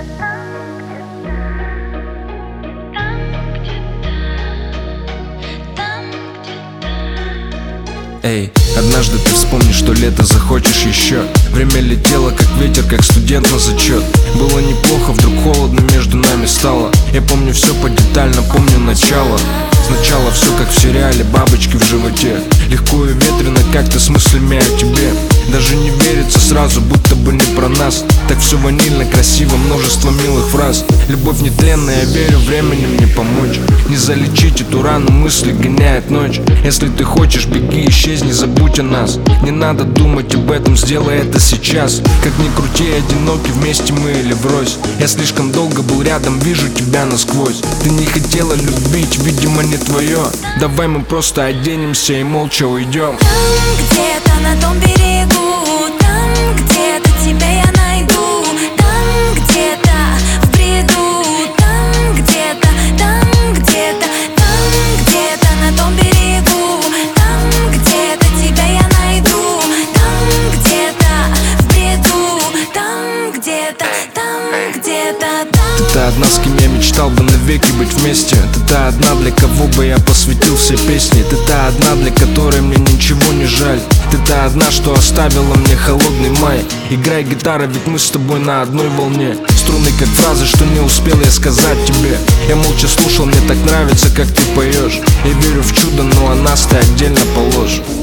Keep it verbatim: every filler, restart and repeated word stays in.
Эй, однажды ты вспомнишь, что лето захочешь еще. Время летело, как ветер, как студент на зачет. Было неплохо, вдруг холодно между нами стало. Я помню все подетально, помню начало. Сначала все как в сериале, бабочки в животе. Легко и ветрено, как-то с мыслями о тебе. Даже не верится сразу, будто бы не про нас. Так все ванильно, красиво, множество милых фраз. Любовь нетленная, я верю, временем не помочь. Не залечить эту рану, мысли гоняет ночь. Если ты хочешь, беги, исчезни, забудь о нас. Не надо думать об этом, сделай это сейчас. Как ни крути, одиноки, вместе мы или врозь. Я слишком долго был рядом, вижу тебя насквозь. Ты не хотела любить, видимо не твое. Давай мы просто оденемся и молча уйдем. Там где-то на том берегу, там где-то тебя я найду. Там где-то в бреду, там где-то, там где-то, там где-то на том берегу, там где-то тебя я найду. Там где-то в бреду, там где-то, там где-то, там. Ты та одна, с кем я мечтал бы навеки быть вместе. Ты та одна, для кого бы я посвятил все песни. Ты та одна, для которой мне ничего не жаль. Ты та одна, что оставила мне холодный май. Играй гитара, ведь мы с тобой на одной волне. Струны как фразы, что не успел я сказать тебе. Я молча слушал, мне так нравится, как ты поешь. Я верю в чудо, но о нас ты отдельно положь.